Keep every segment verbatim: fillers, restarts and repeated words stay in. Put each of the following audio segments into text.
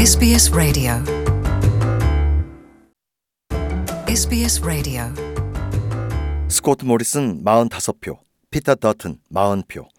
에스비에스 라디오 에스비에스 라디오 스코트 모리슨 사십오 표, 피터 더튼 사십 표.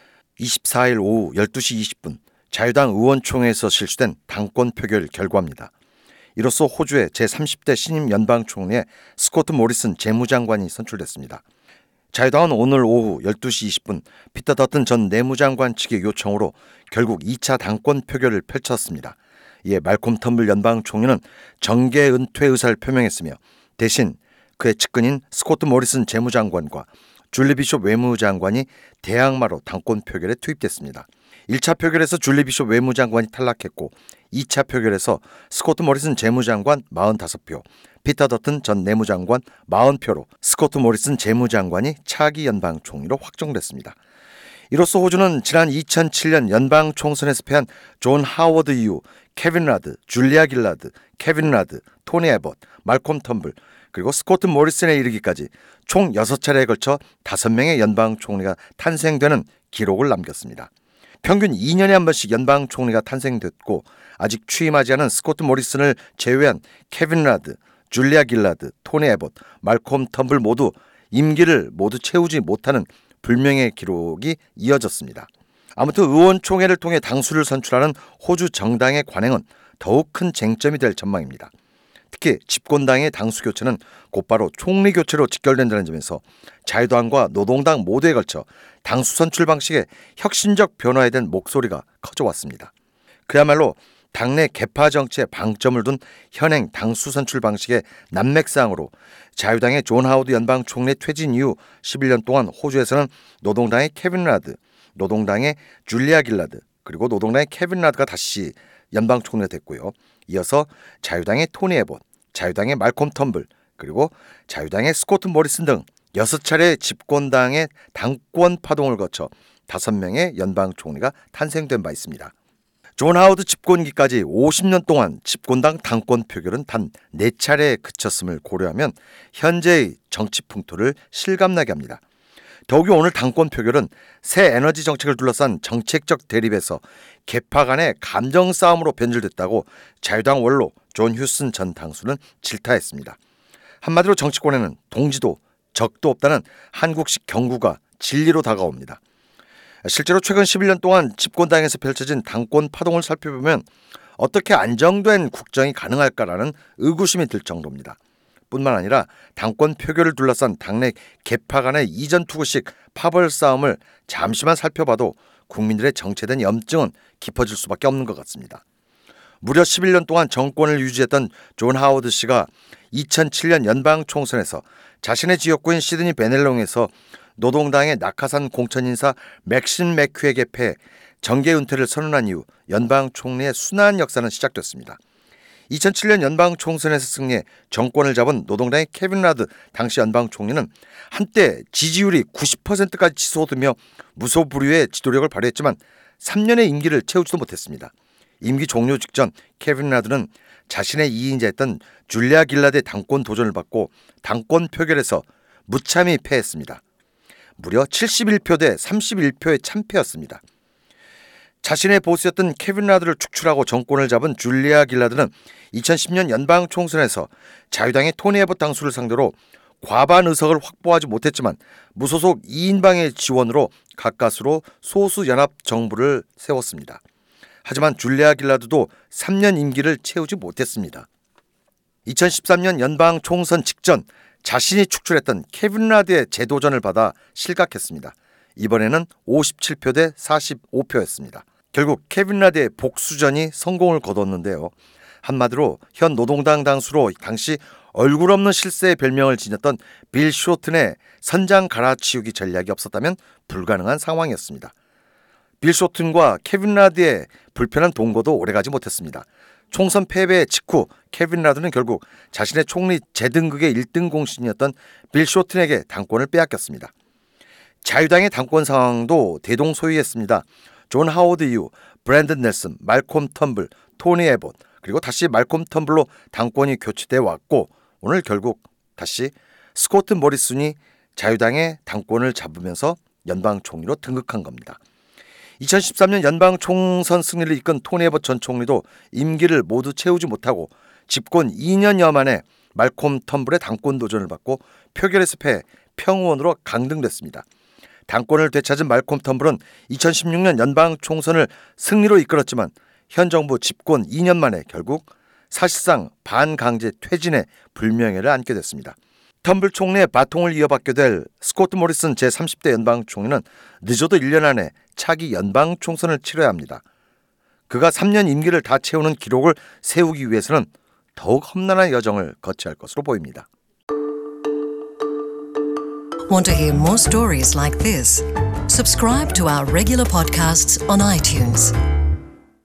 이십사일 오후 열두 시 이십 분 자유당 의원총회에서 실시된 당권 표결 결과입니다. 이로써 호주의 제삼십 대 신임 연방총리에 스코트 모리슨 재무장관이 선출됐습니다. 자유당은 오늘 오후 열두 시 이십 분 피터 더튼 전 내무장관 측의 요청으로 결국 이 차 당권 표결을 펼쳤습니다. 이에 말콤 텀블 연방총리는 정계 은퇴 의사를 표명했으며 대신 그의 측근인 스코트 모리슨 재무장관과 줄리 비숍 외무장관이 대항마로 당권 표결에 투입됐습니다. 일 차 표결에서 줄리 비숍 외무장관이 탈락했고 이 차 표결에서 스코트 모리슨 재무장관 사십오 표, 피터 더튼 전 내무장관 사십 표로 스코트 모리슨 재무장관이 차기 연방총리로 확정됐습니다. 이로써 호주는 지난 이천칠 년 연방총선에서 패한 존 하워드 이후 케빈 라드, 줄리아 길라드, 케빈 라드, 토니 애봇, 말콤 텀블 그리고 스코트 모리슨에 이르기까지 총 여섯 차례에 걸쳐 다섯 명의 연방총리가 탄생되는 기록을 남겼습니다. 평균 이 년에 한 번씩 연방총리가 탄생됐고 아직 취임하지 않은 스코트 모리슨을 제외한 케빈 라드, 줄리아 길라드, 토니 애봇, 말콤 텀블 모두 임기를 모두 채우지 못하는 불명예 기록이 이어졌습니다. 아무튼 의원총회를 통해 당수를 선출하는 호주 정당의 관행은 더욱 큰 쟁점이 될 전망입니다. 특히 집권당의 당수 교체는 곧바로 총리 교체로 직결된다는 점에서 자유당과 노동당 모두에 걸쳐 당수 선출 방식의 혁신적 변화에 대한 목소리가 커져왔습니다. 그야말로 당내 개파 정치에 방점을 둔 현행 당수 선출 방식의 난맥상으로 자유당의 존 하워드 연방 총리 퇴진 이후 십일 년 동안 호주에서는 노동당의 케빈 라드, 노동당의 줄리아 길라드 그리고 노동당의 케빈 라드가 다시 연방 총리가 됐고요. 이어서 자유당의 토니 애봇, 자유당의 말콤 텀블 그리고 자유당의 스코트 모리슨 등 여섯 차례 집권당의 당권 파동을 거쳐 다섯 명의 연방 총리가 탄생된 바 있습니다. 존 하워드 집권기까지 오십 년 동안 집권당 당권 표결은 단 네 차례에 그쳤음을 고려하면 현재의 정치 풍토를 실감나게 합니다. 더욱이 오늘 당권 표결은 새 에너지 정책을 둘러싼 정책적 대립에서 계파 간의 감정 싸움으로 변질됐다고 자유당 원로 존 휴슨 전 당수는 질타했습니다. 한마디로 정치권에는 동지도 적도 없다는 한국식 경구가 진리로 다가옵니다. 실제로 최근 십일 년 동안 집권당에서 펼쳐진 당권 파동을 살펴보면 어떻게 안정된 국정이 가능할까라는 의구심이 들 정도입니다. 뿐만 아니라 당권 표결을 둘러싼 당내 계파 간의 이전투구식 파벌 싸움을 잠시만 살펴봐도 국민들의 정체된 염증은 깊어질 수밖에 없는 것 같습니다. 무려 십일 년 동안 정권을 유지했던 존 하워드 씨가 이천칠 년 연방총선에서 자신의 지역구인 시드니 베넬롱에서 노동당의 낙하산 공천인사 맥신 맥큐에게 패해 정계 은퇴를 선언한 이후 연방총리의 순환 역사는 시작됐습니다. 이천칠 년 연방총선에서 승리해 정권을 잡은 노동당의 케빈 라드 당시 연방총리는 한때 지지율이 구십 퍼센트까지 치솟으며 무소불위의 지도력을 발휘했지만 삼 년의 임기를 채우지도 못했습니다. 임기 종료 직전 케빈 라드는 자신의 이인자였던 줄리아 길라드의 당권 도전을 받고 당권 표결에서 무참히 패했습니다. 무려 칠십일 표 대 삼십일 표의 참패였습니다. 자신의 보스였던 케빈 라드를 축출하고 정권을 잡은 줄리아 길라드는 이천십 년 연방총선에서 자유당의 토니 애봇 당수를 상대로 과반 의석을 확보하지 못했지만 무소속 이 인방의 지원으로 가까스로 소수 연합 정부를 세웠습니다. 하지만 줄리아 길라드도 삼 년 임기를 채우지 못했습니다. 이천십삼 년 연방총선 직전 자신이 축출했던 케빈 라드의 재도전을 받아 실각했습니다. 이번에는 오십칠 표 대 사십오 표였습니다. 결국 케빈 라드의 복수전이 성공을 거뒀는데요. 한마디로 현 노동당 당수로 당시 얼굴 없는 실세의 별명을 지녔던 빌 쇼튼의 선장 갈아치우기 전략이 없었다면 불가능한 상황이었습니다. 빌 쇼튼과 케빈 라드의 불편한 동거도 오래가지 못했습니다. 총선 패배 직후 케빈 라드는 결국 자신의 총리 재등극의 일 등 공신이었던 빌 쇼튼에게 당권을 빼앗겼습니다. 자유당의 당권 상황도 대동소이했습니다. 존 하워드 이후 브랜든 넬슨, 말콤 텀블, 토니 애봇 그리고 다시 말콤 텀블로 당권이 교체돼 왔고 오늘 결국 다시 스코트 모리슨이 자유당의 당권을 잡으면서 연방 총리로 등극한 겁니다. 이천십삼 년 연방 총선 승리를 이끈 토니 애벗 전 총리도 임기를 모두 채우지 못하고 집권 이 년여 만에 말콤 텀블의 당권 도전을 받고 표결에서 패해 평의원으로 강등됐습니다. 당권을 되찾은 말콤 텀블은 이천십육 년 연방 총선을 승리로 이끌었지만 현 정부 집권 이 년 만에 결국 사실상 반강제 퇴진의 불명예를 안게 됐습니다. 텀블 총리의 바통을 이어받게 될 스코트 모리슨 제삼십 대 연방 총리는 늦어도 일 년 안에 차기 연방 총선을 치러야 합니다. 그가 삼 년 임기를 다 채우는 기록을 세우기 위해서는 더욱 험난한 여정을 거쳐야 할 것으로 보입니다. Want to hear more stories like this? Subscribe to our regular podcasts on iTunes.